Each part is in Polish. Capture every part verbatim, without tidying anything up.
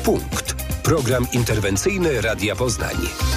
Punkt. Program interwencyjny Radia Poznań.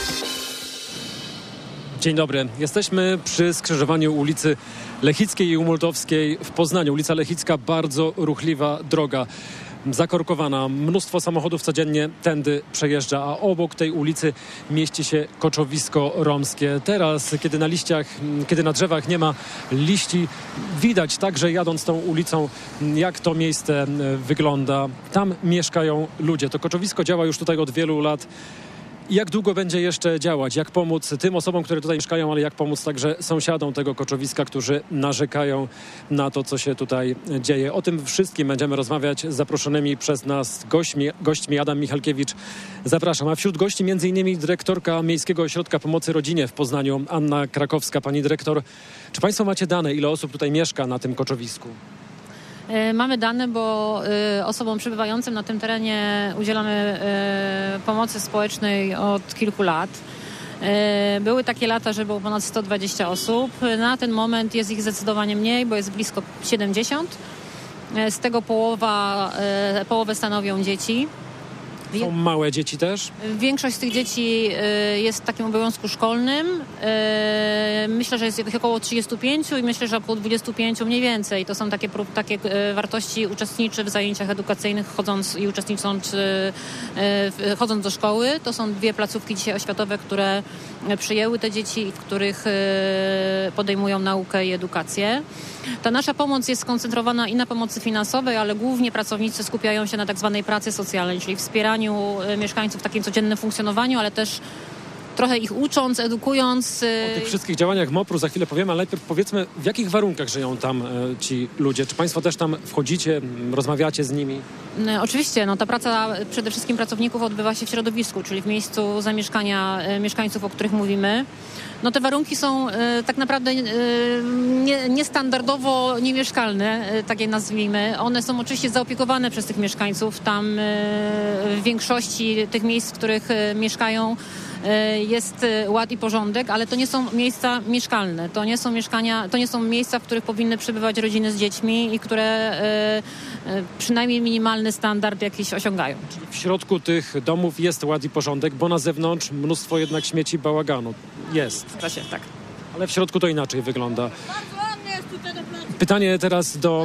Dzień dobry. Jesteśmy przy skrzyżowaniu ulicy Lechickiej i Umultowskiej w Poznaniu. Ulica Lechicka, bardzo ruchliwa droga, zakorkowana. Mnóstwo samochodów codziennie tędy przejeżdża, a obok tej ulicy mieści się koczowisko romskie. Teraz, kiedy na liściach, kiedy na drzewach nie ma liści, widać także jadąc tą ulicą, jak to miejsce wygląda. Tam mieszkają ludzie. To koczowisko działa już tutaj od wielu lat. Jak długo będzie jeszcze działać? Jak pomóc tym osobom, które tutaj mieszkają, ale jak pomóc także sąsiadom tego koczowiska, którzy narzekają na to, co się tutaj dzieje? O tym wszystkim będziemy rozmawiać z zaproszonymi przez nas gośćmi. Gośćmi Adam Michalkiewicz. Zapraszam. A wśród gości między innymi dyrektorka Miejskiego Ośrodka Pomocy Rodzinie w Poznaniu, Anna Krakowska. Pani dyrektor, czy państwo macie dane, ile osób tutaj mieszka na tym koczowisku? Mamy dane, bo y, osobom przebywającym na tym terenie udzielamy y, pomocy społecznej od kilku lat. Y, były takie lata, że było ponad sto dwadzieścia osób. Na ten moment jest ich zdecydowanie mniej, bo jest blisko siedemdziesiąt. Y, z tego połowa, y, połowę stanowią dzieci. Są małe dzieci też? Większość z tych dzieci jest w takim obowiązku szkolnym. Myślę, że jest ich około trzydzieści pięć i myślę, że około dwadzieścia pięć mniej więcej. To są takie, takie wartości uczestniczy w zajęciach edukacyjnych, chodząc i uczestnicząc chodząc do szkoły. To są dwie placówki dzisiaj oświatowe, które przyjęły te dzieci i w których podejmują naukę i edukację. Ta nasza pomoc jest skoncentrowana i na pomocy finansowej, ale głównie pracownicy skupiają się na tak zwanej pracy socjalnej, czyli wspieraniu mieszkańców w takim codziennym funkcjonowaniu, ale też trochę ich ucząc, edukując. O tych wszystkich działaniach MOPR-u za chwilę powiemy, ale najpierw powiedzmy, w jakich warunkach żyją tam ci ludzie? Czy państwo też tam wchodzicie, rozmawiacie z nimi? Oczywiście, no ta praca przede wszystkim pracowników odbywa się w środowisku, czyli w miejscu zamieszkania mieszkańców, o których mówimy. No te warunki są e, tak naprawdę e, nie, niestandardowo niemieszkalne, e, tak je nazwijmy. One są oczywiście zaopiekowane przez tych mieszkańców. Tam e, w większości tych miejsc, w których e, mieszkają, e, jest ład i porządek, ale to nie są miejsca mieszkalne. To nie są mieszkania, to nie są miejsca, w których powinny przebywać rodziny z dziećmi i które e, e, przynajmniej minimalny standard jakiś osiągają. Czyli w środku tych domów jest ład i porządek, bo na zewnątrz mnóstwo jednak śmieci, bałaganu jest. Się, tak. Ale w środku to inaczej wygląda. Pytanie teraz do...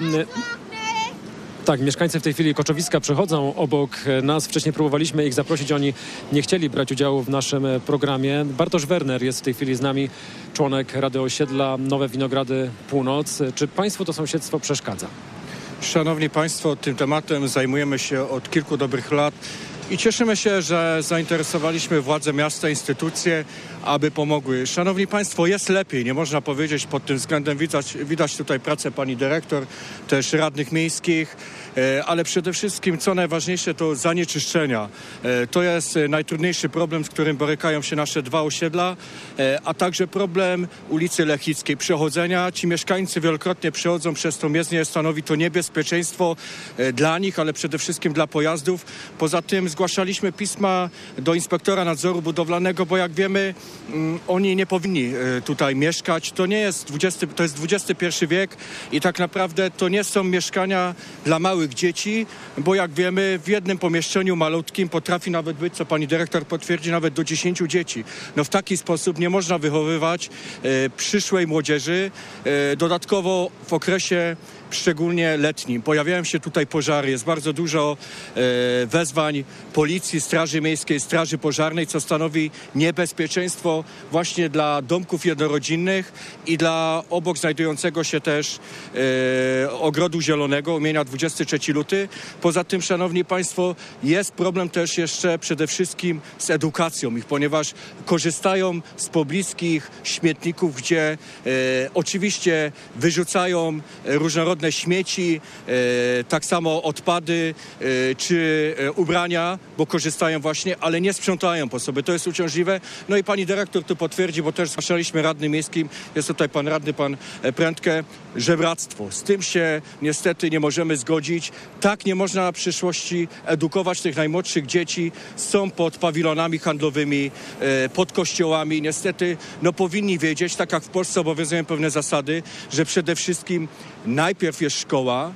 Tak, mieszkańcy w tej chwili koczowiska przechodzą obok nas. Wcześniej próbowaliśmy ich zaprosić, oni nie chcieli brać udziału w naszym programie. Bartosz Werner jest w tej chwili z nami, członek Rady Osiedla Nowe Winogrady Północ. Czy państwu to sąsiedztwo przeszkadza? Szanowni Państwo, tym tematem zajmujemy się od kilku dobrych lat. I cieszymy się, że zainteresowaliśmy władze miasta, instytucje, aby pomogły. Szanowni Państwo, jest lepiej, nie można powiedzieć pod tym względem. Widać, widać tutaj pracę pani dyrektor, też radnych miejskich, ale przede wszystkim, co najważniejsze, to zanieczyszczenia. To jest najtrudniejszy problem, z którym borykają się nasze dwa osiedla, a także problem ulicy Lechickiej. Przechodzenia, ci mieszkańcy wielokrotnie przechodzą przez tą jezdnię, stanowi to niebezpieczeństwo dla nich, ale przede wszystkim dla pojazdów. Poza tym zgłaszaliśmy pisma do inspektora nadzoru budowlanego, bo jak wiemy, oni nie powinni tutaj mieszkać. To nie jest dwudziesty, to jest dwudziesty pierwszy wiek i tak naprawdę to nie są mieszkania dla małych dzieci, bo jak wiemy, w jednym pomieszczeniu malutkim potrafi nawet być, co pani dyrektor potwierdzi, nawet do dziesięciu dzieci. No w taki sposób nie można wychowywać e, przyszłej młodzieży. E, dodatkowo w okresie szczególnie letnim. Pojawiają się tutaj pożary, jest bardzo dużo e, wezwań policji, straży miejskiej, straży pożarnej, co stanowi niebezpieczeństwo właśnie dla domków jednorodzinnych i dla obok znajdującego się też e, ogrodu zielonego imienia dwudziestego trzeciego lutego. Poza tym, szanowni państwo, jest problem też jeszcze przede wszystkim z edukacją ich, ponieważ korzystają z pobliskich śmietników, gdzie e, oczywiście wyrzucają różnorodne śmieci, e, tak samo odpady e, czy e, ubrania, bo korzystają właśnie, ale nie sprzątają po sobie. To jest uciążliwe. No i pani dyrektor tu potwierdzi, bo też zgłaszaliśmy radnym miejskim, jest tutaj pan radny, pan Prędkę, żebractwo. Z tym się niestety nie możemy zgodzić. Tak nie można na przyszłości edukować tych najmłodszych dzieci. Są pod pawilonami handlowymi, e, pod kościołami. Niestety no powinni wiedzieć, tak jak w Polsce obowiązują pewne zasady, że przede wszystkim najpierw jest szkoła,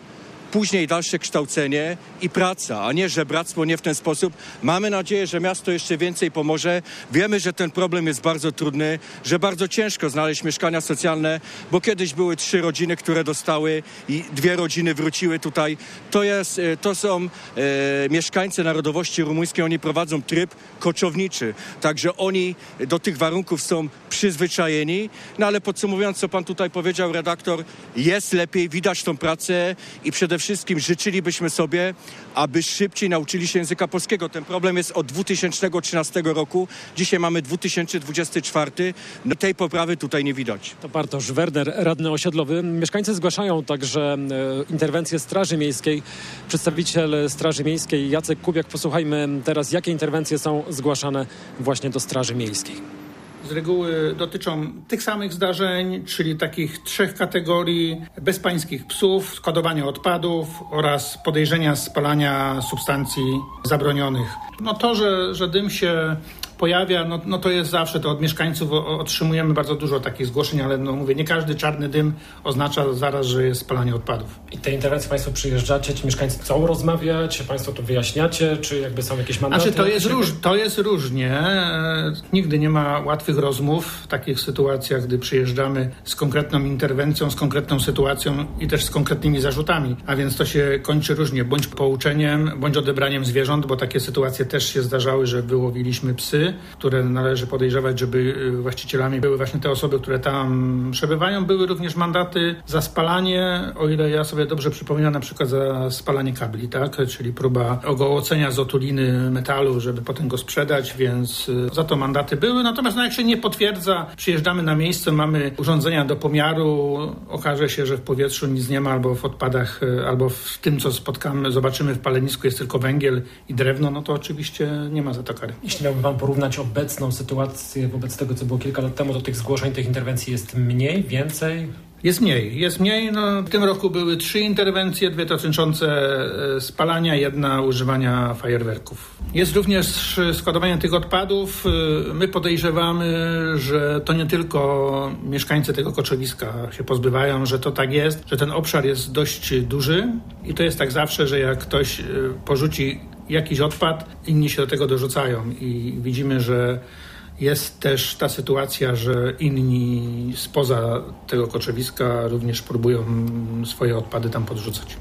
później dalsze kształcenie i praca, a nie żebractwo, nie w ten sposób. Mamy nadzieję, że miasto jeszcze więcej pomoże. Wiemy, że ten problem jest bardzo trudny, że bardzo ciężko znaleźć mieszkania socjalne, bo kiedyś były trzy rodziny, które dostały i dwie rodziny wróciły tutaj. To jest, to są e, mieszkańcy narodowości rumuńskiej, oni prowadzą tryb koczowniczy, także oni do tych warunków są przyzwyczajeni, no ale podsumowując, co pan tutaj powiedział, redaktor, jest lepiej, widać tą pracę i przede wszystkim życzylibyśmy sobie, aby szybciej nauczyli się języka polskiego. Ten problem jest od dwa tysiące trzynastego roku, dzisiaj mamy dwa tysiące dwudziesty czwarty, no tej poprawy tutaj nie widać. To Bartosz Werner, radny osiedlowy. Mieszkańcy zgłaszają także e, interwencję Straży Miejskiej. Przedstawiciel Straży Miejskiej Jacek Kubiak, posłuchajmy teraz, jakie interwencje są zgłaszane właśnie do Straży Miejskiej. Z reguły dotyczą tych samych zdarzeń, czyli takich trzech kategorii: bezpańskich psów, składowania odpadów oraz podejrzenia spalania substancji zabronionych. No to, że, że dym się pojawia, no, no to jest zawsze, to od mieszkańców otrzymujemy bardzo dużo takich zgłoszeń, ale no mówię, nie każdy czarny dym oznacza zaraz, że jest spalanie odpadów. I te interwencje Państwo przyjeżdżacie, ci mieszkańcy chcą rozmawiać, Państwo to wyjaśniacie, czy jakby są jakieś mandaty? Znaczy to jest, róż, to jest różnie. Nigdy nie ma łatwych rozmów w takich sytuacjach, gdy przyjeżdżamy z konkretną interwencją, z konkretną sytuacją i też z konkretnymi zarzutami. A więc to się kończy różnie, bądź pouczeniem, bądź odebraniem zwierząt, bo takie sytuacje też się zdarzały, że wyłowiliśmy psy, które należy podejrzewać, żeby właścicielami były właśnie te osoby, które tam przebywają. Były również mandaty za spalanie, o ile ja sobie dobrze przypominam, na przykład za spalanie kabli, tak? Czyli próba ogołocenia z otuliny metalu, żeby potem go sprzedać, więc za to mandaty były. Natomiast no, jak się nie potwierdza, przyjeżdżamy na miejsce, mamy urządzenia do pomiaru, okaże się, że w powietrzu nic nie ma, albo w odpadach, albo w tym, co spotkamy, zobaczymy w palenisku, jest tylko węgiel i drewno, no to oczywiście nie ma za to kary. Jeśli miałbym Wam porównać obecną sytuację wobec tego, co było kilka lat temu, to tych zgłoszeń, tych interwencji jest mniej, więcej? Jest mniej, jest mniej. No, w tym roku były trzy interwencje, dwie dotyczące spalania, jedna używania fajerwerków. Jest również składowanie tych odpadów. My podejrzewamy, że to nie tylko mieszkańcy tego koczowiska się pozbywają, że to tak jest, że ten obszar jest dość duży i to jest tak zawsze, że jak ktoś porzuci jakiś odpad, inni się do tego dorzucają i widzimy, że jest też ta sytuacja, że inni spoza tego koczowiska również próbują swoje odpady tam podrzucać.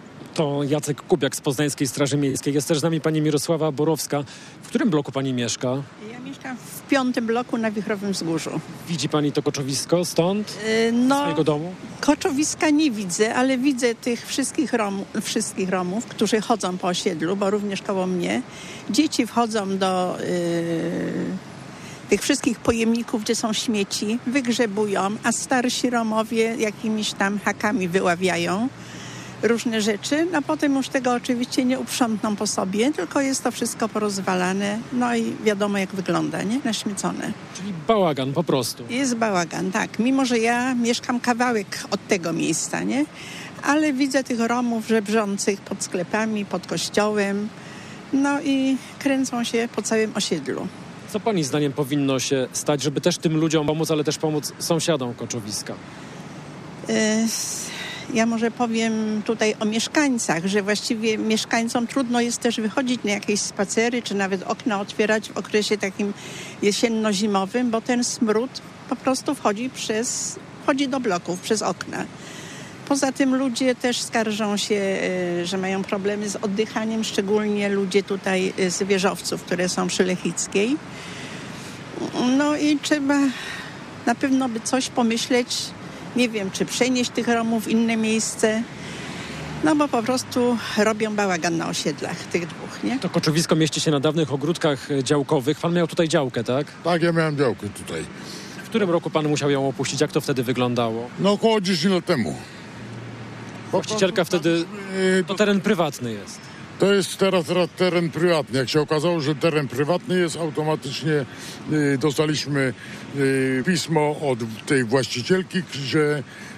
To Jacek Kubiak z Poznańskiej Straży Miejskiej. Jest też z nami pani Mirosława Borowska. W którym bloku pani mieszka? Ja mieszkam w piątym bloku na Wichrowym Wzgórzu. Widzi pani to koczowisko stąd? Yy, no, z swojego domu? Koczowiska nie widzę, ale widzę tych wszystkich, Rom, wszystkich Romów, którzy chodzą po osiedlu, bo również koło mnie. Dzieci wchodzą do yy, tych wszystkich pojemników, gdzie są śmieci, wygrzebują, a starsi Romowie jakimiś tam hakami wyławiają różne rzeczy, no potem już tego oczywiście nie uprzątną po sobie, tylko jest to wszystko porozwalane, no i wiadomo jak wygląda, nie? Naśmiecone. Czyli bałagan po prostu. Jest bałagan, tak. Mimo, że ja mieszkam kawałek od tego miejsca, nie? Ale widzę tych Romów żebrzących pod sklepami, pod kościołem, no i kręcą się po całym osiedlu. Co pani zdaniem powinno się stać, żeby też tym ludziom pomóc, ale też pomóc sąsiadom koczowiska? Y- Ja może powiem tutaj o mieszkańcach, że właściwie mieszkańcom trudno jest też wychodzić na jakieś spacery, czy nawet okna otwierać w okresie takim jesienno-zimowym, bo ten smród po prostu wchodzi przez, wchodzi do bloków przez okna. Poza tym ludzie też skarżą się, że mają problemy z oddychaniem, szczególnie ludzie tutaj z wieżowców, które są przy Lechickiej. No i trzeba na pewno by coś pomyśleć. Nie wiem, czy przenieść tych Romów w inne miejsce, no bo po prostu robią bałagan na osiedlach tych dwóch, nie? To koczowisko mieści się na dawnych ogródkach działkowych. Pan miał tutaj działkę, tak? Tak, ja miałem działkę tutaj. W którym roku pan musiał ją opuścić? Jak to wtedy wyglądało? No około dziesięć lat temu. Właścicielka wtedy... To teren prywatny jest. To jest teraz teren prywatny. Jak się okazało, że teren prywatny jest, automatycznie y, dostaliśmy y, pismo od tej właścicielki, że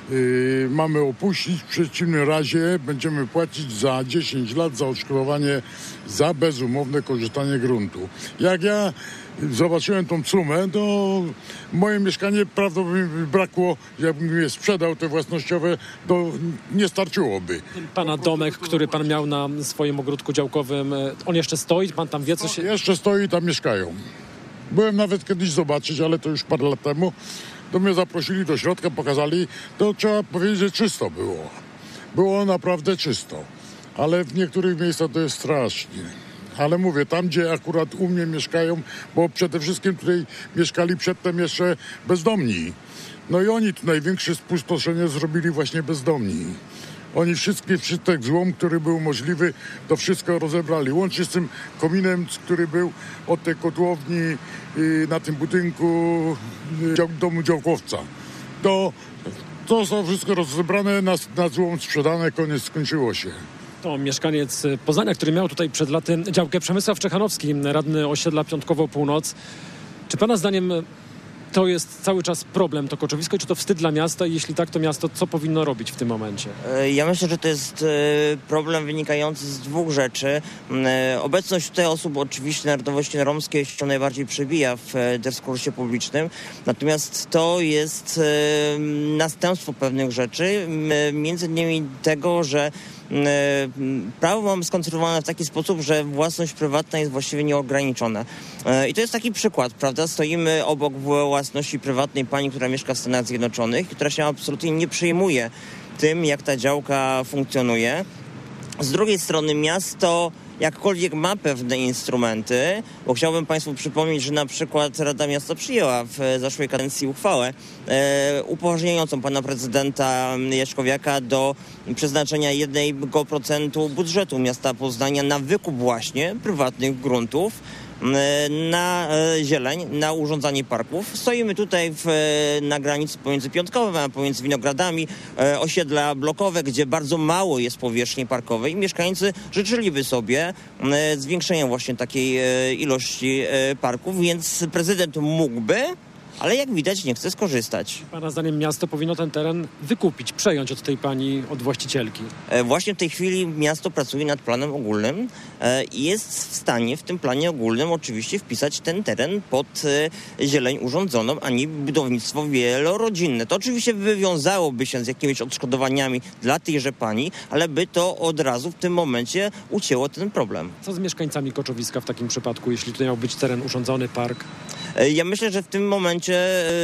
yy, mamy opuścić. W przeciwnym razie będziemy płacić za dziesięć lat za odszkodowanie za bezumowne korzystanie gruntu. Jak ja zobaczyłem tą sumę, to moje mieszkanie prawdopodobnie by brakło, jakbym je sprzedał, te własnościowe, to nie starczyłoby. Pana domek, który pan miał na swoim ogródku działkowym, on jeszcze stoi? Pan tam wie, co się... No, jeszcze stoi, tam mieszkają. Byłem nawet kiedyś zobaczyć, ale to już parę lat temu. To mnie zaprosili do środka, pokazali, to trzeba powiedzieć, że czysto było. Było naprawdę czysto, ale w niektórych miejscach to jest strasznie. Ale mówię, tam gdzie akurat u mnie mieszkają, bo przede wszystkim tutaj mieszkali przedtem jeszcze bezdomni. No i oni tu największe spustoszenie zrobili właśnie bezdomni. Oni wszystkie, wszystek złom, który był możliwy, to wszystko rozebrali. Łącznie z tym kominem, który był od tej kotłowni yy, na tym budynku yy, dział, domu działkowca. To, to zostało wszystko rozebrane, na, na złom sprzedane, koniec, skończyło się. To mieszkaniec Poznania, który miał tutaj przed laty działkę. Przemysław Czechanowski, radny osiedla Piątkowo Północ. Czy pana zdaniem to jest cały czas problem, to koczowisko, czy to wstyd dla miasta? I jeśli tak, to miasto co powinno robić w tym momencie? Ja myślę, że to jest problem wynikający z dwóch rzeczy. Obecność tutaj osób oczywiście narodowości romskiej się najbardziej przebija w dyskursie publicznym, natomiast to jest następstwo pewnych rzeczy, między innymi tego, że prawo mamy skonstruowane w taki sposób, że własność prywatna jest właściwie nieograniczona. I to jest taki przykład, prawda? Stoimy obok własności prywatnej pani, która mieszka w Stanach Zjednoczonych, która się absolutnie nie przejmuje tym, jak ta działka funkcjonuje. Z drugiej strony miasto jakkolwiek ma pewne instrumenty, bo chciałbym Państwu przypomnieć, że na przykład Rada Miasta przyjęła w zeszłej kadencji uchwałę e, upoważniającą pana prezydenta Jaśkowiaka do przeznaczenia jednego procenta budżetu miasta Poznania na wykup właśnie prywatnych gruntów, na zieleń, na urządzanie parków. Stoimy tutaj w, na granicy pomiędzy Piątkowem a pomiędzy Winogradami, e, osiedla blokowe, gdzie bardzo mało jest powierzchni parkowej. Mieszkańcy życzyliby sobie e, zwiększenia właśnie takiej e, ilości e, parków, więc prezydent mógłby, ale jak widać nie chce skorzystać. Pana zdaniem miasto powinno ten teren wykupić, przejąć od tej pani, od właścicielki? E, właśnie w tej chwili miasto pracuje nad planem ogólnym e, i jest w stanie w tym planie ogólnym oczywiście wpisać ten teren pod e, zieleń urządzoną, a nie budownictwo wielorodzinne. To oczywiście wywiązałoby się z jakimiś odszkodowaniami dla tejże pani, ale by to od razu w tym momencie ucięło ten problem. Co z mieszkańcami koczowiska w takim przypadku, jeśli tutaj miał być teren urządzony, park? E, ja myślę, że w tym momencie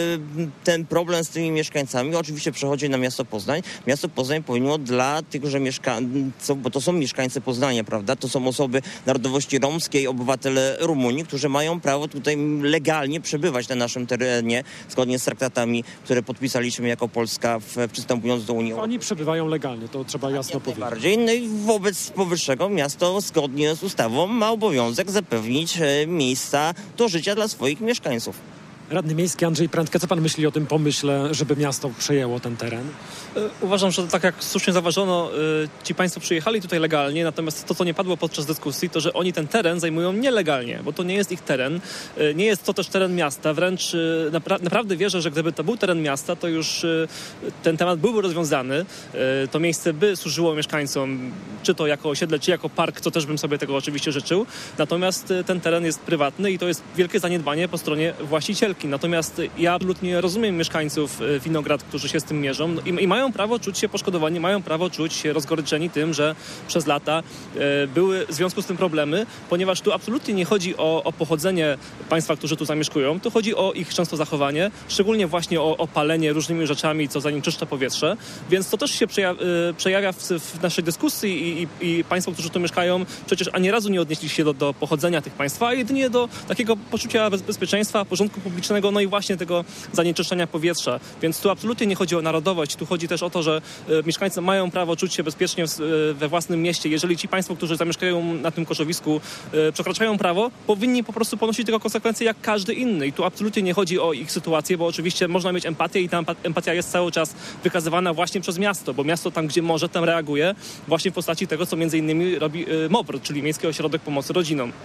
ten problem z tymi mieszkańcami oczywiście przechodzi na miasto Poznań. Miasto Poznań powinno dla tych, że mieszkańców, bo to są mieszkańcy Poznania, prawda? To są osoby narodowości romskiej, obywatele Rumunii, którzy mają prawo tutaj legalnie przebywać na naszym terenie, zgodnie z traktatami, które podpisaliśmy jako Polska w, przystępując do Unii Europejskiej. Oni przebywają legalnie, to trzeba jasno powiedzieć. Bardziej. No i wobec powyższego miasto zgodnie z ustawą ma obowiązek zapewnić miejsca do życia dla swoich mieszkańców. Radny miejski Andrzej Prędka, co pan myśli o tym pomyśle, żeby miasto przejęło ten teren? Uważam, że tak jak słusznie zauważono, ci państwo przyjechali tutaj legalnie, natomiast to, co nie padło podczas dyskusji, to, że oni ten teren zajmują nielegalnie, bo to nie jest ich teren, nie jest to też teren miasta, wręcz napra- naprawdę wierzę, że gdyby to był teren miasta, to już ten temat byłby rozwiązany, to miejsce by służyło mieszkańcom, czy to jako osiedle, czy jako park, co też bym sobie tego oczywiście życzył, natomiast ten teren jest prywatny i to jest wielkie zaniedbanie po stronie właścicielki. Natomiast ja absolutnie rozumiem mieszkańców Winograd, którzy się z tym mierzą i, i mają prawo czuć się poszkodowani, mają prawo czuć się rozgoryczeni tym, że przez lata e, były w związku z tym problemy, ponieważ tu absolutnie nie chodzi o, o pochodzenie państwa, którzy tu zamieszkują, tu chodzi o ich często zachowanie, szczególnie właśnie o, o palenie różnymi rzeczami, co zanieczyszcza powietrze, więc to też się przeja- e, przejawia w, w naszej dyskusji i, i, i państwo, którzy tu mieszkają, przecież ani razu nie odnieśli się do, do pochodzenia tych państwa, a jedynie do takiego poczucia bez, bezpieczeństwa, porządku publicznego, no i właśnie tego zanieczyszczenia powietrza. Więc tu absolutnie nie chodzi o narodowość, tu chodzi też o to, że e, mieszkańcy mają prawo czuć się bezpiecznie w, e, we własnym mieście. Jeżeli ci państwo, którzy zamieszkają na tym koczowisku, e, przekraczają prawo, powinni po prostu ponosić tego konsekwencje jak każdy inny. I tu absolutnie nie chodzi o ich sytuację, bo oczywiście można mieć empatię i ta empatia jest cały czas wykazywana właśnie przez miasto, bo miasto tam, gdzie może, tam reaguje właśnie w postaci tego, co między innymi robi e, M O P R, czyli Miejski Ośrodek Pomocy Rodzinom.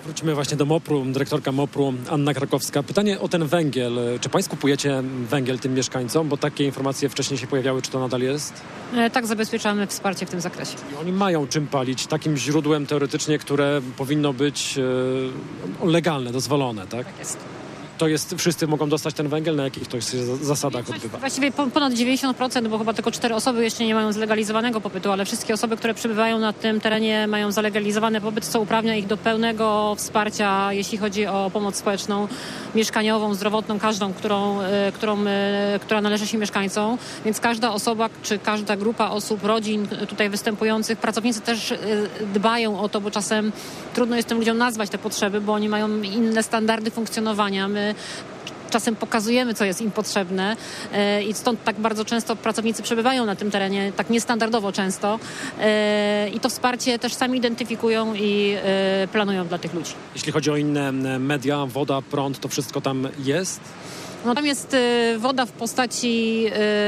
Wróćmy właśnie do MOPR-u, dyrektorka MOPR-u Anna Krakowska. Pytanie o ten węgiel. Czy państwo kupujecie węgiel tym mieszkańcom? Bo takie informacje wcześniej się pojawiały. Czy to nadal jest? E, tak, zabezpieczamy wsparcie w tym zakresie. I oni mają czym palić, takim źródłem teoretycznie, które powinno być e, legalne, dozwolone, tak? Tak jest. To jest, wszyscy mogą dostać ten węgiel? Na jakich to się zasadach odbywa? Właściwie ponad dziewięćdziesiąt procent, bo chyba tylko cztery osoby jeszcze nie mają zlegalizowanego pobytu, ale wszystkie osoby, które przebywają na tym terenie, mają zalegalizowany pobyt, co uprawnia ich do pełnego wsparcia, jeśli chodzi o pomoc społeczną, mieszkaniową, zdrowotną, każdą, którą, którą, która należy się mieszkańcom. Więc każda osoba, czy każda grupa osób, rodzin tutaj występujących, pracownicy też dbają o to, bo czasem trudno jest tym ludziom nazwać te potrzeby, bo oni mają inne standardy funkcjonowania. My czasem pokazujemy, co jest im potrzebne i stąd tak bardzo często pracownicy przebywają na tym terenie, tak niestandardowo często i to wsparcie też sami identyfikują i planują dla tych ludzi. Jeśli chodzi o inne media, woda, prąd, to wszystko tam jest? No tam jest woda w postaci,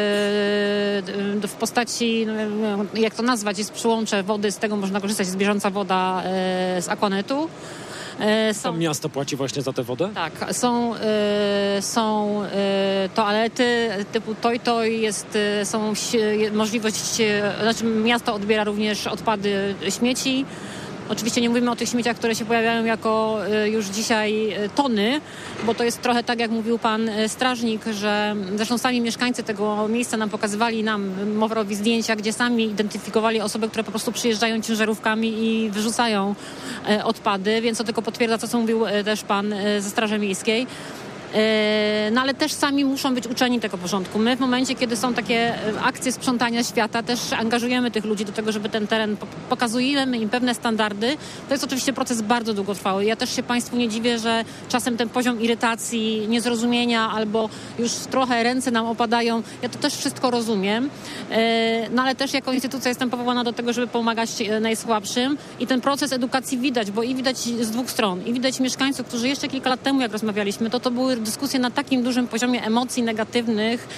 w postaci, jak to nazwać, jest przyłącze wody, z tego można korzystać, jest bieżąca woda z Aquanetu. Są, Tam miasto płaci właśnie za tę wodę? Tak, są, y, są y, toalety typu toj-toj, jest, y, są y, możliwość, y, znaczy miasto odbiera również odpady śmieci. Oczywiście nie mówimy o tych śmieciach, które się pojawiają jako y, już dzisiaj y, tony, bo to jest trochę tak, jak mówił pan y, strażnik, że zresztą sami mieszkańcy tego miejsca nam pokazywali, nam MOPR-owi zdjęcia, gdzie sami identyfikowali osoby, które po prostu przyjeżdżają ciężarówkami i wyrzucają y, odpady, więc to tylko potwierdza to, co mówił y, też pan y, ze Straży Miejskiej. No ale też sami muszą być uczeni tego porządku. My w momencie, kiedy są takie akcje sprzątania świata, też angażujemy tych ludzi do tego, żeby ten teren, pokazujemy im pewne standardy. To jest oczywiście proces bardzo długotrwały. Ja też się państwu nie dziwię, że czasem ten poziom irytacji, niezrozumienia albo już trochę ręce nam opadają. Ja to też wszystko rozumiem. No ale też jako instytucja jestem powołana do tego, żeby pomagać najsłabszym i ten proces edukacji widać, bo i widać z dwóch stron. I widać mieszkańców, którzy jeszcze kilka lat temu, jak rozmawialiśmy, to to były dyskusje na takim dużym poziomie emocji negatywnych,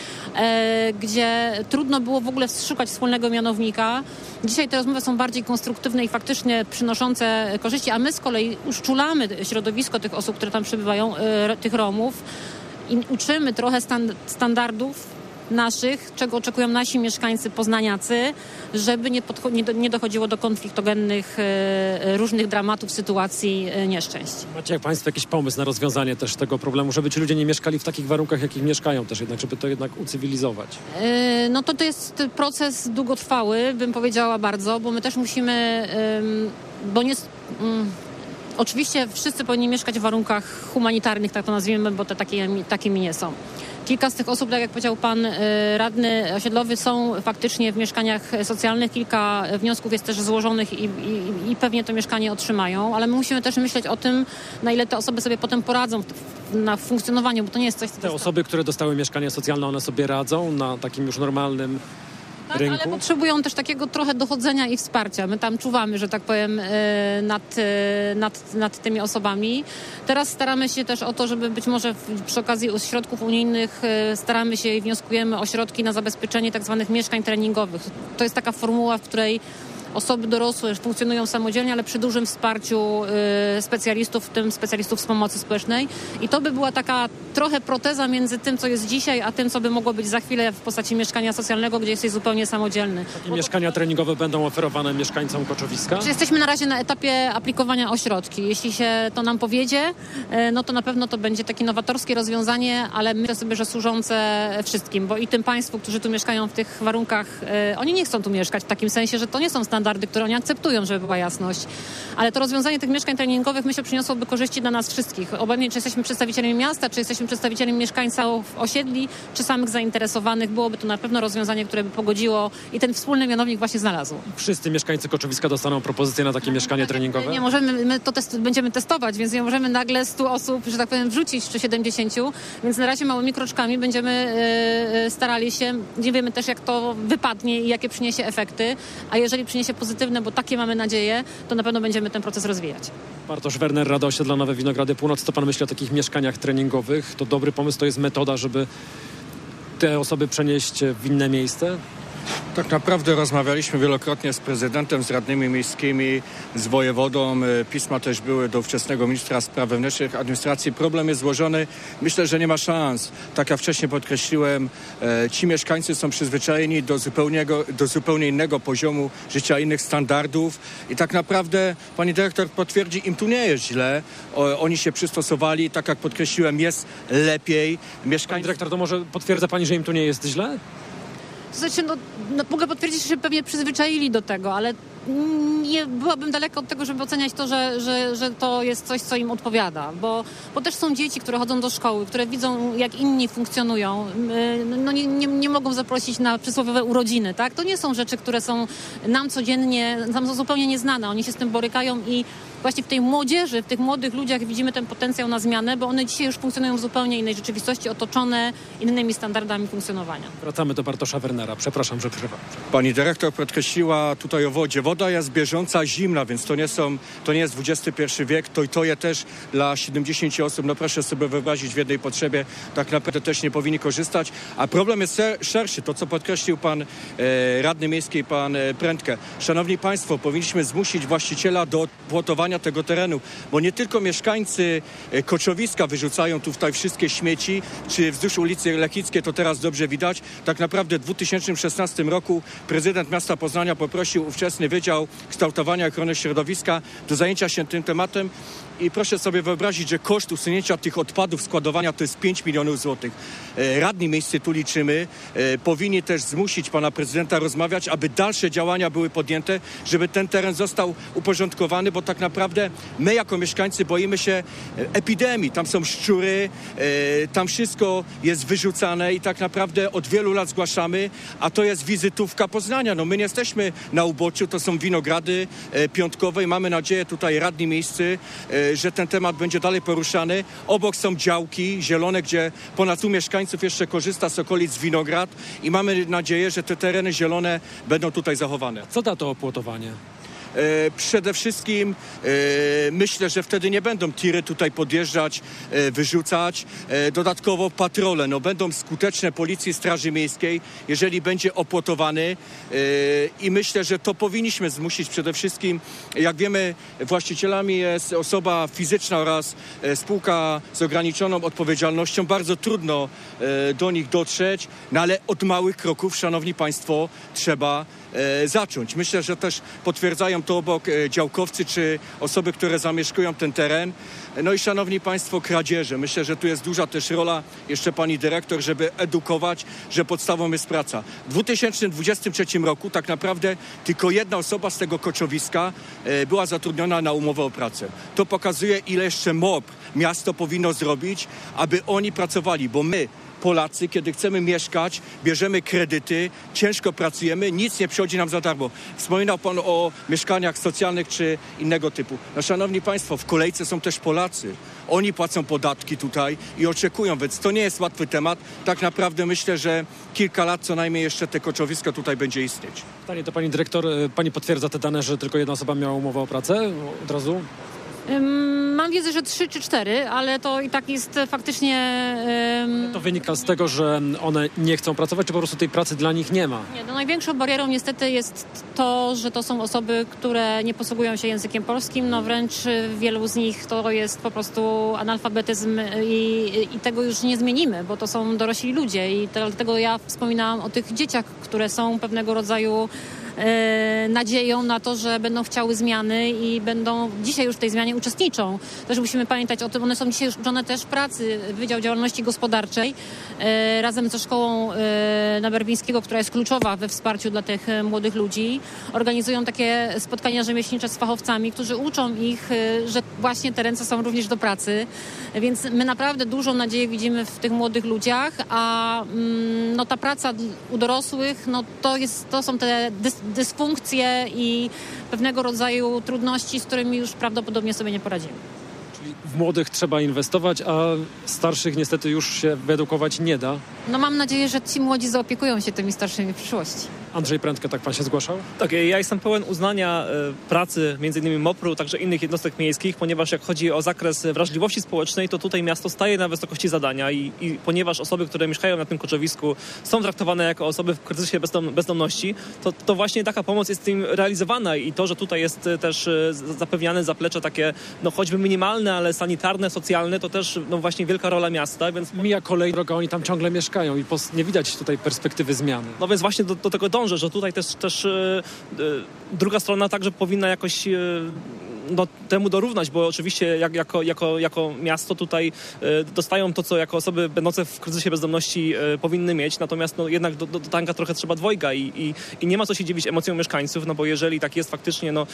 e, gdzie trudno było w ogóle szukać wspólnego mianownika. Dzisiaj te rozmowy są bardziej konstruktywne i faktycznie przynoszące korzyści, a my z kolei uszczulamy środowisko tych osób, które tam przebywają, e, tych Romów i uczymy trochę stand, standardów naszych, czego oczekują nasi mieszkańcy poznaniacy, żeby nie, podcho- nie, do, nie dochodziło do konfliktogennych, e, różnych dramatów, sytuacji, e, nieszczęść. Macie jak państwo jakiś pomysł na rozwiązanie też tego problemu, żeby ci ludzie nie mieszkali w takich warunkach, jakich mieszkają też jednak, żeby to jednak ucywilizować? E, no to to jest proces długotrwały, bym powiedziała bardzo, bo my też musimy, e, bo nie... Mm, oczywiście wszyscy powinni mieszkać w warunkach humanitarnych, tak to nazwijmy, bo te takie, takimi nie są. Kilka z tych osób, tak jak powiedział pan radny osiedlowy, są faktycznie w mieszkaniach socjalnych. Kilka wniosków jest też złożonych i, i, i pewnie to mieszkanie otrzymają, ale my musimy też myśleć o tym, na ile te osoby sobie potem poradzą w, na funkcjonowaniu, bo to nie jest coś... Co te osoby, które dostały mieszkanie socjalne, one sobie radzą na takim już normalnym tak, rynku? Ale potrzebują też takiego trochę dochodzenia i wsparcia. My tam czuwamy, że tak powiem, nad, nad, nad tymi osobami. Teraz staramy się też o to, żeby być może przy okazji środków unijnych staramy się i wnioskujemy o środki na zabezpieczenie tak zwanych mieszkań treningowych. To jest taka formuła, w której osoby dorosłe funkcjonują samodzielnie, ale przy dużym wsparciu y, specjalistów, w tym specjalistów z pomocy społecznej. I to by była taka trochę proteza między tym, co jest dzisiaj, a tym, co by mogło być za chwilę w postaci mieszkania socjalnego, gdzie jesteś zupełnie samodzielny. Takie Bo mieszkania to... treningowe będą oferowane mieszkańcom Koczowiska? Czy jesteśmy na razie na etapie aplikowania o środki. Jeśli się to nam powiedzie, y, no to na pewno to będzie takie nowatorskie rozwiązanie, ale myślę sobie, że służące wszystkim, bo i tym państwu, którzy tu mieszkają w tych warunkach, y, oni nie chcą tu mieszkać w takim sensie, że to nie są standardy, które oni akceptują, żeby była jasność. Ale to rozwiązanie tych mieszkań treningowych, myślę, przyniosłoby korzyści dla nas wszystkich. Obojętnie, czy jesteśmy przedstawicielami miasta, czy jesteśmy przedstawicielami mieszkańców osiedli, czy samych zainteresowanych, byłoby to na pewno rozwiązanie, które by pogodziło i ten wspólny mianownik właśnie znalazł. Wszyscy mieszkańcy Koczowiska dostaną propozycję na takie mieszkanie treningowe? Nie możemy, my to test, będziemy testować, więc nie możemy nagle stu osób, że tak powiem, wrzucić czy siedemdziesięciu, więc na razie małymi kroczkami będziemy yy, starali się, nie wiemy też, jak to wypadnie i jakie przyniesie efekty, a jeżeli przyniesie pozytywne, bo takie mamy nadzieję, to na pewno będziemy ten proces rozwijać. Bartosz Werner, Rada Osiedla Nowe Winogrady Północ. Co pan myśli o takich mieszkaniach treningowych? To dobry pomysł, to jest metoda, żeby te osoby przenieść w inne miejsce? Tak naprawdę rozmawialiśmy wielokrotnie z prezydentem, z radnymi miejskimi, z wojewodą. Pisma też były do ówczesnego ministra spraw wewnętrznych administracji. Problem jest złożony. Myślę, że nie ma szans. Tak jak wcześniej podkreśliłem, ci mieszkańcy są przyzwyczajeni do zupełnie, do zupełnie innego poziomu życia, innych standardów. I tak naprawdę pani dyrektor potwierdzi, im tu nie jest źle. O, oni się przystosowali. Tak jak podkreśliłem, jest lepiej. Mieszkańcy... Pani dyrektor, to może potwierdza pani, że im tu nie jest źle? To znaczy, no, no, mogę potwierdzić, że pewnie przyzwyczaili do tego, ale nie byłabym daleko od tego, żeby oceniać to, że, że, że to jest coś, co im odpowiada, bo, bo też są dzieci, które chodzą do szkoły, które widzą, jak inni funkcjonują, no nie, nie, nie mogą zaprosić na przysłowiowe urodziny, tak? To nie są rzeczy, które są nam codziennie, nam są zupełnie nieznane, oni się z tym borykają i właśnie w tej młodzieży, w tych młodych ludziach widzimy ten potencjał na zmianę, bo one dzisiaj już funkcjonują w zupełnie innej rzeczywistości, otoczone innymi standardami funkcjonowania. Wracamy do Bartosza Wernera. Przepraszam, że przerwam. Pani dyrektor podkreśliła tutaj o wodzie. Woda jest bieżąca, zimna, więc to nie są, to nie jest dwudziesty pierwszy wiek. To i to je też dla siedemdziesięciu osób, no proszę sobie wyobrazić, w jednej potrzebie tak naprawdę też nie powinni korzystać. A problem jest szerszy, to co podkreślił pan e, radny miejski, pan e, Prędke. Szanowni państwo, powinniśmy zmusić właściciela do opłotowania tego terenu, bo nie tylko mieszkańcy Koczowiska wyrzucają tutaj wszystkie śmieci, czy wzdłuż ulicy Lechickiej, to teraz dobrze widać. Tak naprawdę w dwa tysiące szesnastym roku prezydent miasta Poznania poprosił ówczesny Wydział Kształtowania i Ochrony Środowiska do zajęcia się tym tematem i proszę sobie wyobrazić, że koszt usunięcia tych odpadów, składowania to jest pięć milionów złotych. Radni miejscy tu liczymy, powinni też zmusić pana prezydenta rozmawiać, aby dalsze działania były podjęte, żeby ten teren został uporządkowany, bo tak naprawdę my jako mieszkańcy boimy się epidemii. Tam są szczury, tam wszystko jest wyrzucane i tak naprawdę od wielu lat zgłaszamy, a to jest wizytówka Poznania. No my nie jesteśmy na uboczu, to są winogrady piątkowe i mamy nadzieję tutaj radni miejscy, że ten temat będzie dalej poruszany. Obok są działki zielone, gdzie ponad stu mieszkańców jeszcze korzysta z okolic winograd i mamy nadzieję, że te tereny zielone będą tutaj zachowane. Co da to opłotowanie? E, przede wszystkim e, myślę, że wtedy nie będą tiry tutaj podjeżdżać, e, wyrzucać. E, dodatkowo patrole, no będą skuteczne Policji, Straży Miejskiej, jeżeli będzie opłotowany e, i myślę, że to powinniśmy zmusić przede wszystkim. Jak wiemy, właścicielami jest osoba fizyczna oraz e, spółka z ograniczoną odpowiedzialnością. Bardzo trudno e, do nich dotrzeć, no ale od małych kroków, szanowni państwo, trzeba e, zacząć. Myślę, że też potwierdzają to obok e, działkowcy czy osoby, które zamieszkują ten teren. No i szanowni państwo, kradzieże. Myślę, że tu jest duża też rola jeszcze pani dyrektor, żeby edukować, że podstawą jest praca. W dwa tysiące dwudziestym trzecim roku tak naprawdę tylko jedna osoba z tego Koczowiska e, była zatrudniona na umowę o pracę. To pokazuje, ile jeszcze M O P miasto powinno zrobić, aby oni pracowali, bo my Polacy, kiedy chcemy mieszkać, bierzemy kredyty, ciężko pracujemy, nic nie przychodzi nam za darmo. Wspominał pan o mieszkaniach socjalnych czy innego typu. No szanowni państwo, w kolejce są też Polacy. Oni płacą podatki tutaj i oczekują, więc to nie jest łatwy temat. Tak naprawdę myślę, że kilka lat co najmniej jeszcze te Koczowisko tutaj będzie istnieć. Pytanie to pani dyrektor, pani potwierdza te dane, że tylko jedna osoba miała umowę o pracę od razu? Mam wiedzę, że trzy czy cztery, ale to i tak jest faktycznie... Um... To wynika z tego, że one nie chcą pracować, czy po prostu tej pracy dla nich nie ma? Nie, no największą barierą niestety jest to, że to są osoby, które nie posługują się językiem polskim, no wręcz wielu z nich to jest po prostu analfabetyzm i, i tego już nie zmienimy, bo to są dorośli ludzie i dlatego ja wspominałam o tych dzieciach, które są pewnego rodzaju nadzieją na to, że będą chciały zmiany i będą dzisiaj już w tej zmianie uczestniczą. Też musimy pamiętać o tym, one są dzisiaj już uczone też pracy, Wydział Działalności Gospodarczej e, razem ze szkołą e, Naberwińskiego, która jest kluczowa we wsparciu dla tych e, młodych ludzi. Organizują takie spotkania rzemieślnicze z fachowcami, którzy uczą ich, e, że właśnie te ręce są również do pracy. Więc my naprawdę dużą nadzieję widzimy w tych młodych ludziach, a mm, no, ta praca u dorosłych, no, to, jest, to są te dys- dysfunkcje i pewnego rodzaju trudności, z którymi już prawdopodobnie sobie nie poradzimy. Czyli w młodych trzeba inwestować, a starszych niestety już się wyedukować nie da. No mam nadzieję, że ci młodzi zaopiekują się tymi starszymi w przyszłości. Andrzej Prędka, tak pan się zgłaszał? Tak, ja jestem pełen uznania y, pracy między innymi MOPR-u, także innych jednostek miejskich, ponieważ jak chodzi o zakres wrażliwości społecznej, to tutaj miasto staje na wysokości zadania i, i ponieważ osoby, które mieszkają na tym koczowisku są traktowane jako osoby w kryzysie bezdom, bezdomności, to, to właśnie taka pomoc jest im realizowana i to, że tutaj jest też y, zapewniane zaplecze takie, no choćby minimalne, ale sanitarne, socjalne, to też no właśnie wielka rola miasta, więc... Mija kolej droga, oni tam ciągle mieszkają i pos- nie widać tutaj perspektywy zmiany. No więc właśnie do, do tego dążę, że tutaj też, też yy, yy, druga strona także powinna jakoś yy, no, temu dorównać, bo oczywiście jak, jako, jako, jako miasto tutaj y, dostają to, co jako osoby będące w kryzysie bezdomności y, powinny mieć, natomiast no, jednak do, do, do tanga trochę trzeba dwojga i, i, i nie ma co się dziwić emocjom mieszkańców, no bo jeżeli tak jest faktycznie, no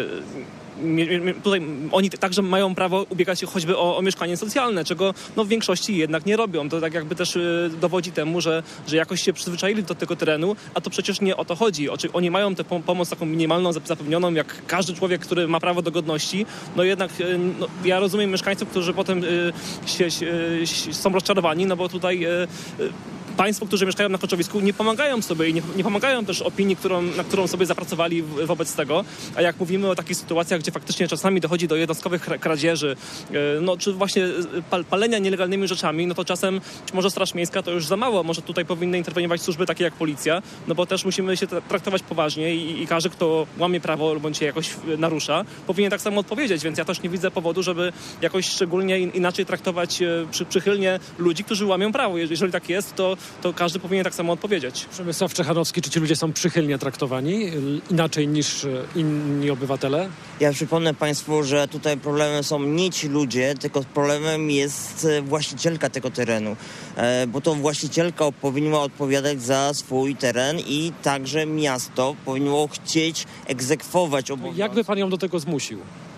y, tutaj oni także mają prawo ubiegać się choćby o, o mieszkanie socjalne, czego no, w większości jednak nie robią. To tak jakby też y, dowodzi temu, że, że jakoś się przyzwyczaili do tego terenu, a to przecież nie o to chodzi. Oczy, oni mają tę pom- pomoc taką minimalną, zapewnioną, jak każdy człowiek, który ma prawo do godności. No jednak y, no, ja rozumiem mieszkańców, którzy potem y, się, y, są rozczarowani, no bo tutaj y, y, państwo, którzy mieszkają na koczowisku, nie pomagają sobie i nie, nie pomagają też opinii, którą, na którą sobie zapracowali w, wobec tego. A jak mówimy o takich sytuacjach, gdzie faktycznie czasami dochodzi do jednostkowych kradzieży, no, czy właśnie pal, palenia nielegalnymi rzeczami, no to czasem może Straż Miejska to już za mało. Może tutaj powinny interweniować służby takie jak policja, no bo też musimy się traktować poważnie i, i każdy, kto łamie prawo bądź się jakoś narusza, powinien tak samo odpowiedzieć, więc ja też nie widzę powodu, żeby jakoś szczególnie inaczej traktować przy, przychylnie ludzi, którzy łamią prawo. Jeżeli tak jest, to to każdy powinien tak samo odpowiedzieć. Przemysław Czechanowski, czy ci ludzie są przychylnie traktowani inaczej niż inni obywatele? Ja przypomnę Państwu, że tutaj problemem są nie ci ludzie, tylko problemem jest właścicielka tego terenu, bo to właścicielka powinna odpowiadać za swój teren i także miasto powinno chcieć egzekwować obowiązki. Jak by pan ją do tego zmusił?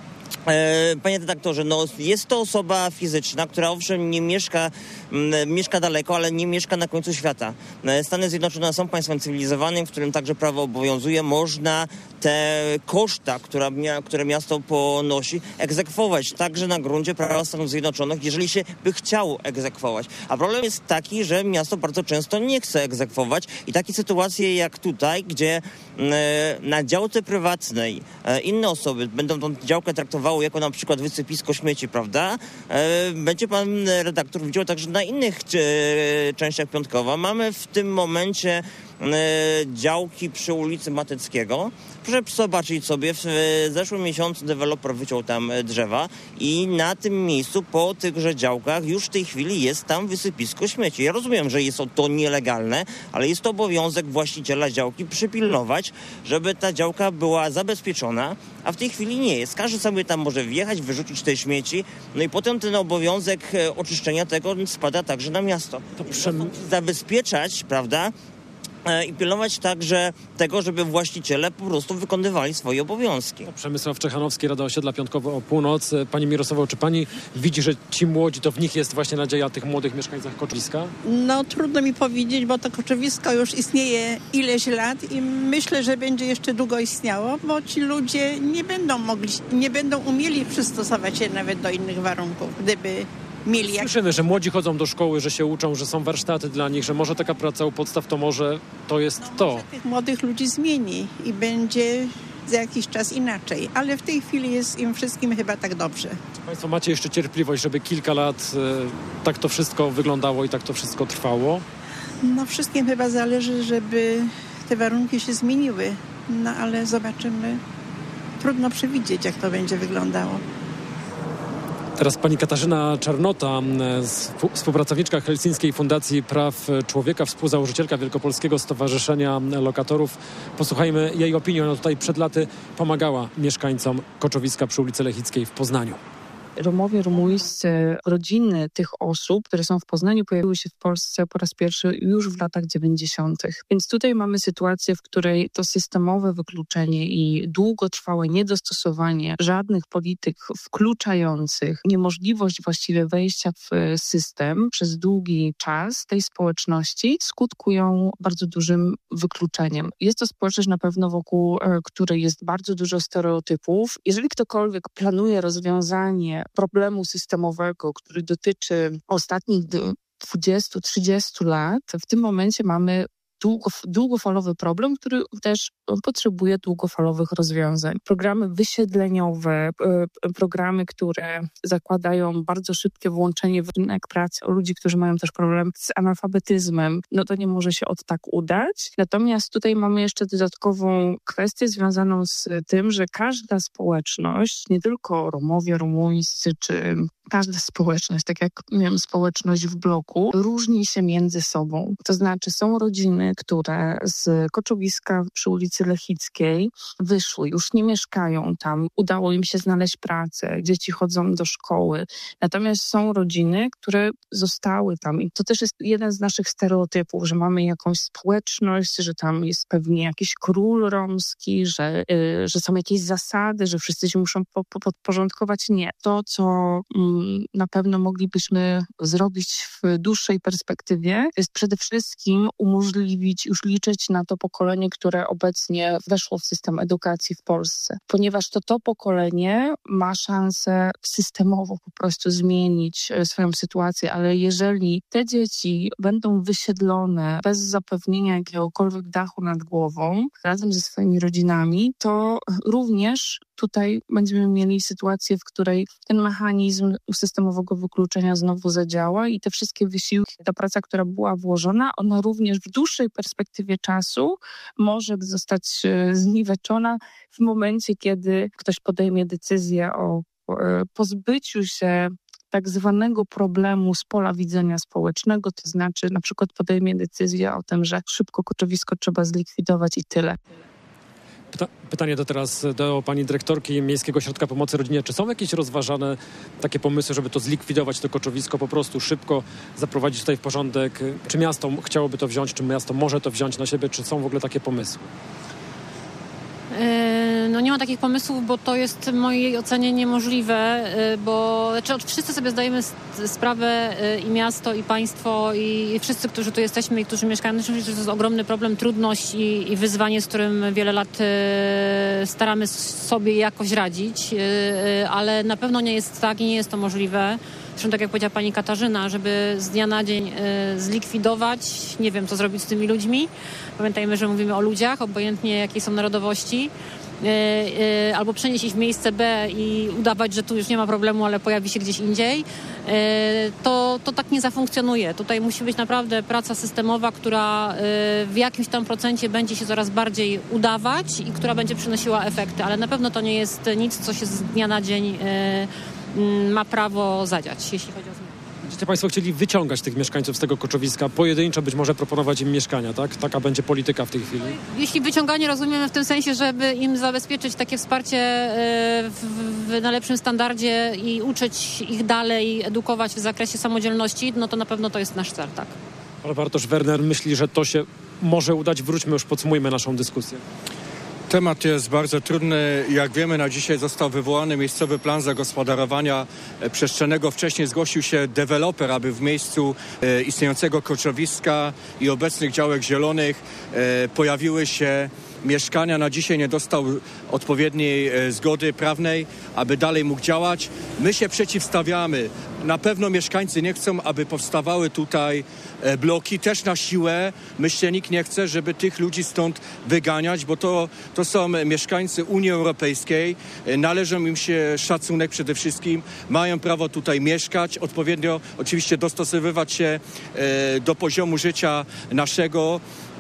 Panie redaktorze, no jest to osoba fizyczna, która owszem nie mieszka, m, mieszka daleko, ale nie mieszka na końcu świata. Stany Zjednoczone są państwem cywilizowanym, w którym także prawo obowiązuje. Można te koszta, która, które miasto ponosi, egzekwować także na gruncie prawa Stanów Zjednoczonych, jeżeli się by chciało egzekwować. A problem jest taki, że miasto bardzo często nie chce egzekwować i takie sytuacje jak tutaj, gdzie m, na działce prywatnej e, inne osoby będą tą działkę traktowały jako na przykład wysypisko śmieci, prawda? E, będzie pan redaktor widział także na innych e, częściach Piątkowa. Mamy w tym momencie e, działki przy ulicy Mateckiego. Proszę zobaczyć sobie, w zeszłym miesiącu deweloper wyciął tam drzewa i na tym miejscu po tychże działkach już w tej chwili jest tam wysypisko śmieci. Ja rozumiem, że jest to nielegalne, ale jest to obowiązek właściciela działki przypilnować, żeby ta działka była zabezpieczona, a w tej chwili nie jest. Każdy sobie tam może wjechać, wyrzucić te śmieci, no i potem ten obowiązek oczyszczenia tego spada także na miasto. To przem... Zabezpieczać, prawda? I pilnować także tego, żeby właściciele po prostu wykonywali swoje obowiązki. Przemysław Czechanowski, Rada Osiedla Piątkowo o północ. Pani Mirosławo, czy pani widzi, że ci młodzi, to w nich jest właśnie nadzieja tych młodych mieszkańcach koczowiska? No trudno mi powiedzieć, bo to koczowisko już istnieje ileś lat i myślę, że będzie jeszcze długo istniało, bo ci ludzie nie będą mogli, nie będą umieli przystosować się nawet do innych warunków, gdyby mieli jak... Słyszymy, że młodzi chodzą do szkoły, że się uczą, że są warsztaty dla nich, że może taka praca u podstaw to może to jest no, to. Może tych młodych ludzi zmieni i będzie za jakiś czas inaczej, ale w tej chwili jest im wszystkim chyba tak dobrze. Państwo macie jeszcze cierpliwość, żeby kilka lat y, tak to wszystko wyglądało i tak to wszystko trwało? No wszystkim chyba zależy, żeby te warunki się zmieniły, no ale zobaczymy. Trudno przewidzieć, jak to będzie wyglądało. Teraz pani Katarzyna Czarnota, współpracowniczka Helsińskiej Fundacji Praw Człowieka, współzałożycielka Wielkopolskiego Stowarzyszenia Lokatorów. Posłuchajmy jej opinii. Ona tutaj przed laty pomagała mieszkańcom koczowiska przy ulicy Lechickiej w Poznaniu. Romowie, Rumuńscy, rodziny tych osób, które są w Poznaniu, pojawiły się w Polsce po raz pierwszy już w latach dziewięćdziesiątych. Więc tutaj mamy sytuację, w której to systemowe wykluczenie i długotrwałe niedostosowanie żadnych polityk wkluczających, niemożliwość właściwie wejścia w system przez długi czas tej społeczności skutkują bardzo dużym wykluczeniem. Jest to społeczność na pewno, wokół której jest bardzo dużo stereotypów. Jeżeli ktokolwiek planuje rozwiązanie problemu systemowego, który dotyczy ostatnich dwudziestu trzydziestu lat, w tym momencie mamy długo, długofalowy problem, który też potrzebuje długofalowych rozwiązań. Programy wysiedleniowe, programy, które zakładają bardzo szybkie włączenie w rynek pracy ludzi, którzy mają też problem z analfabetyzmem, no to nie może się od tak udać. Natomiast tutaj mamy jeszcze dodatkową kwestię związaną z tym, że każda społeczność, nie tylko Romowie, rumuńscy, czy każda społeczność, tak jak miałem społeczność w bloku, różni się między sobą. To znaczy są rodziny, które z koczowiska przy ulicy Lechickiej wyszły, już nie mieszkają tam, udało im się znaleźć pracę, dzieci chodzą do szkoły. Natomiast są rodziny, które zostały tam i to też jest jeden z naszych stereotypów, że mamy jakąś społeczność, że tam jest pewnie jakiś król romski, że, yy, że są jakieś zasady, że wszyscy się muszą po, po, podporządkować. Nie. To, co mm, na pewno moglibyśmy zrobić w dłuższej perspektywie, jest przede wszystkim umożliwić, już liczyć na to pokolenie, które obecnie weszło w system edukacji w Polsce. Ponieważ to to pokolenie ma szansę systemowo po prostu zmienić swoją sytuację, ale jeżeli te dzieci będą wysiedlone bez zapewnienia jakiegokolwiek dachu nad głową, razem ze swoimi rodzinami, to również tutaj będziemy mieli sytuację, w której ten mechanizm systemowego wykluczenia znowu zadziała i te wszystkie wysiłki, ta praca, która była włożona, ona również w dłuższej perspektywie czasu może zostać zniweczona w momencie, kiedy ktoś podejmie decyzję o pozbyciu się tak zwanego problemu z pola widzenia społecznego, to znaczy na przykład podejmie decyzję o tym, że szybko koczowisko trzeba zlikwidować i tyle. Pyta- pytanie do teraz do pani dyrektorki Miejskiego Ośrodka Pomocy Rodzinie. Czy są jakieś rozważane takie pomysły, żeby to zlikwidować, to koczowisko, po prostu szybko zaprowadzić tutaj w porządek? Czy miasto chciałoby to wziąć, czy miasto może to wziąć na siebie? Czy są w ogóle takie pomysły? No nie ma takich pomysłów, bo to jest w mojej ocenie niemożliwe, bo znaczy, wszyscy sobie zdajemy sprawę, i miasto, i państwo, i wszyscy, którzy tu jesteśmy i którzy mieszkają, myślę, że to jest ogromny problem, trudność i, i wyzwanie, z którym wiele lat staramy sobie jakoś radzić, ale na pewno nie jest tak i nie jest to możliwe. Zresztą tak jak powiedziała pani Katarzyna, żeby z dnia na dzień y, zlikwidować, nie wiem co zrobić z tymi ludźmi. Pamiętajmy, że mówimy o ludziach, obojętnie jakiej są narodowości. Y, y, albo przenieść ich w miejsce B i udawać, że tu już nie ma problemu, ale pojawi się gdzieś indziej. Y, to, to tak nie zafunkcjonuje. Tutaj musi być naprawdę praca systemowa, która y, w jakimś tam procencie będzie się coraz bardziej udawać i która będzie przynosiła efekty. Ale na pewno to nie jest nic, co się z dnia na dzień y, ma prawo zadziać, jeśli chodzi o zmiany. Będziecie państwo chcieli wyciągać tych mieszkańców z tego koczowiska, pojedynczo być może proponować im mieszkania, tak? Taka będzie polityka w tej chwili. Jeśli wyciąganie rozumiemy w tym sensie, żeby im zabezpieczyć takie wsparcie w, w najlepszym standardzie i uczyć ich dalej, edukować w zakresie samodzielności, no to na pewno to jest nasz cel, tak. Ale Bartosz Werner myśli, że to się może udać. Wróćmy, już podsumujmy naszą dyskusję. Temat jest bardzo trudny. Jak wiemy, na dzisiaj został wywołany miejscowy plan zagospodarowania przestrzennego. Wcześniej zgłosił się deweloper, aby w miejscu e, istniejącego koczowiska i obecnych działek zielonych e, pojawiły się mieszkania. Na dzisiaj nie dostał odpowiedniej e, zgody prawnej, aby dalej mógł działać. My się przeciwstawiamy. Na pewno mieszkańcy nie chcą, aby powstawały tutaj e, bloki. Też na siłę. Myślę, nikt nie chce, żeby tych ludzi stąd wyganiać, bo to, to są mieszkańcy Unii Europejskiej. E, należy im się szacunek przede wszystkim. Mają prawo tutaj mieszkać, odpowiednio oczywiście dostosowywać się e, do poziomu życia naszego.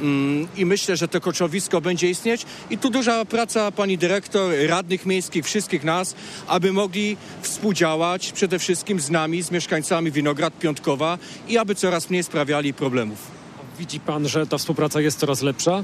I myślę, że to koczowisko będzie istnieć. I tu duża praca pani dyrektor, radnych miejskich, wszystkich nas, aby mogli współdziałać przede wszystkim z nami, z mieszkańcami Winograd, Piątkowa i aby coraz mniej sprawiali problemów. Widzi pan, że ta współpraca jest coraz lepsza?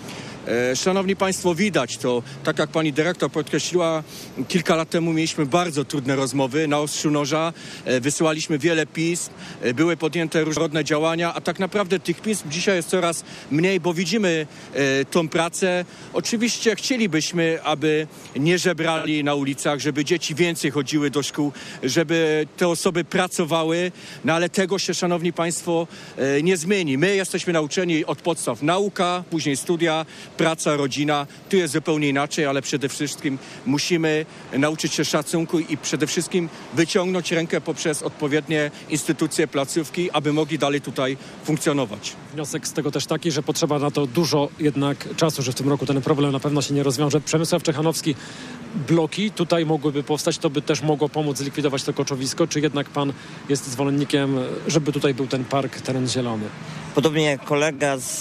Szanowni Państwo, widać to, tak jak pani dyrektor podkreśliła, kilka lat temu mieliśmy bardzo trudne rozmowy na ostrzu noża, wysyłaliśmy wiele pism, były podjęte różnorodne działania, a tak naprawdę tych pism dzisiaj jest coraz mniej, bo widzimy tą pracę. Oczywiście chcielibyśmy, aby nie żebrali na ulicach, żeby dzieci więcej chodziły do szkół, żeby te osoby pracowały, no ale tego się, szanowni Państwo, nie zmieni. My jesteśmy nauczeni od podstaw nauka, później studia, praca, rodzina. Tu jest zupełnie inaczej, ale przede wszystkim musimy nauczyć się szacunku i przede wszystkim wyciągnąć rękę poprzez odpowiednie instytucje, placówki, aby mogli dalej tutaj funkcjonować. Wniosek z tego też taki, że potrzeba na to dużo jednak czasu, że w tym roku ten problem na pewno się nie rozwiąże. Przemysław Czechanowski, bloki tutaj mogłyby powstać, to by też mogło pomóc zlikwidować to koczowisko, czy jednak pan jest zwolennikiem, żeby tutaj był ten park, teren zielony? Podobnie jak kolega z,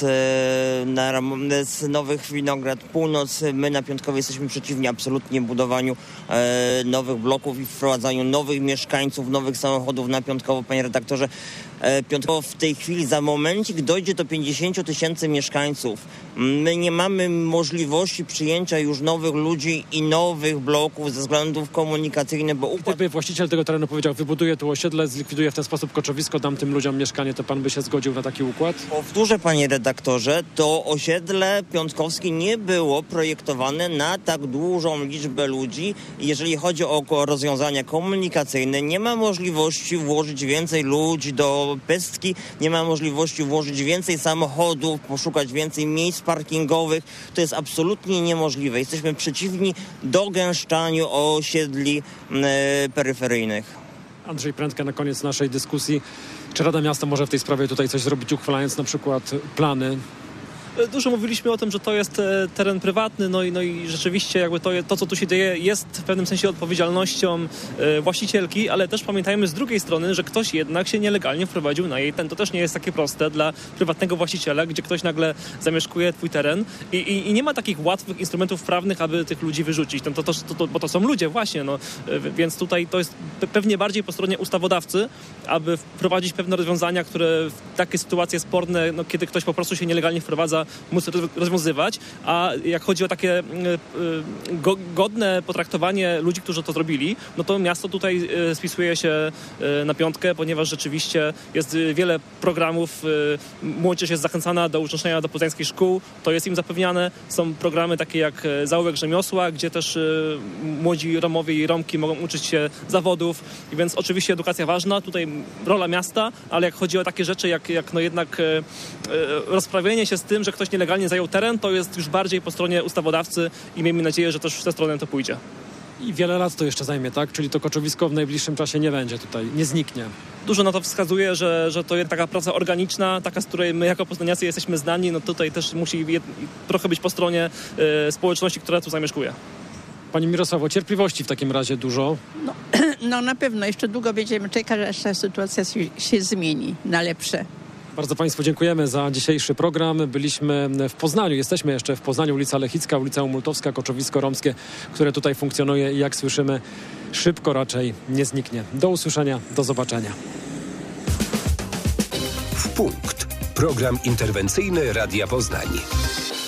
na, z Nowych Winograd Północ, my na Piątkowie jesteśmy przeciwni absolutnie budowaniu e, nowych bloków i wprowadzaniu nowych mieszkańców, nowych samochodów na Piątkowo. Panie redaktorze, e, Piątkowo w tej chwili za momencik dojdzie do pięćdziesięciu tysięcy mieszkańców. My nie mamy możliwości przyjęcia już nowych ludzi i nowych bloków ze względów komunikacyjnych, bo układ... Gdyby właściciel tego terenu powiedział, wybuduję tu osiedle, zlikwiduję w ten sposób koczowisko, dam tym ludziom mieszkanie, to pan by się zgodził na taki układ? Powtórzę, panie redaktorze, to osiedle piątkowskie nie było projektowane na tak dużą liczbę ludzi. Jeżeli chodzi o rozwiązania komunikacyjne, nie ma możliwości włożyć więcej ludzi do pestki, nie ma możliwości włożyć więcej samochodów, poszukać więcej miejsc parkingowych. To jest absolutnie niemożliwe. Jesteśmy przeciwni dogęszczaniu osiedli e, peryferyjnych. Andrzej Prędka na koniec naszej dyskusji. Czy Rada Miasta może w tej sprawie tutaj coś zrobić, uchwalając na przykład plany? Dużo mówiliśmy o tym, że to jest teren prywatny, no i, no i rzeczywiście jakby to, to, co tu się dzieje, jest w pewnym sensie odpowiedzialnością e, właścicielki, ale też pamiętajmy z drugiej strony, że ktoś jednak się nielegalnie wprowadził na jej ten. To też nie jest takie proste dla prywatnego właściciela, gdzie ktoś nagle zamieszkuje twój teren i, i, i nie ma takich łatwych instrumentów prawnych, aby tych ludzi wyrzucić. To, to, to, to, bo to są ludzie właśnie, no, e, więc tutaj to jest pewnie bardziej po stronie ustawodawcy, aby wprowadzić pewne rozwiązania, które w takie sytuacje sporne, no, kiedy ktoś po prostu się nielegalnie wprowadza, móc rozwiązywać, a jak chodzi o takie godne potraktowanie ludzi, którzy to zrobili, no to miasto tutaj spisuje się na piątkę, ponieważ rzeczywiście jest wiele programów, młodzież jest zachęcana do uczęszczania do poznańskich szkół, to jest im zapewniane. Są programy takie jak Zaułek Rzemiosła, gdzie też młodzi Romowie i Romki mogą uczyć się zawodów, więc oczywiście edukacja ważna, tutaj rola miasta, ale jak chodzi o takie rzeczy jak, jak no jednak rozprawienie się z tym, że ktoś nielegalnie zajął teren, to jest już bardziej po stronie ustawodawcy i miejmy nadzieję, że też w tę stronę to pójdzie. I wiele lat to jeszcze zajmie, tak? Czyli to koczowisko w najbliższym czasie nie będzie tutaj, nie zniknie. Dużo na to wskazuje, że, że to jest taka praca organiczna, taka, z której my jako poznaniacy jesteśmy znani, no tutaj też musi je, trochę być po stronie y, społeczności, która tu zamieszkuje. Pani Mirosławo, cierpliwości w takim razie dużo? No, no na pewno, jeszcze długo będziemy czekać, aż ta sytuacja się, się zmieni na lepsze. Bardzo Państwu dziękujemy za dzisiejszy program. Byliśmy w Poznaniu, jesteśmy jeszcze w Poznaniu, ulica Lechicka, ulica Umultowska, koczowisko romskie, które tutaj funkcjonuje i jak słyszymy, szybko raczej nie zniknie. Do usłyszenia, do zobaczenia. W punkt. Program interwencyjny Radia Poznań.